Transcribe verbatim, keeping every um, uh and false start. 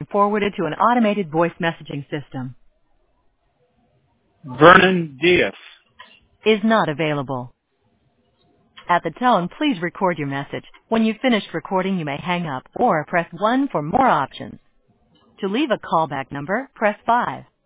forwarded to an automated voice messaging system. Vernon Diaz. Is not available. At the tone, please record your message. When you've finished recording, you may hang up or press one for more options. To leave a callback number, press five.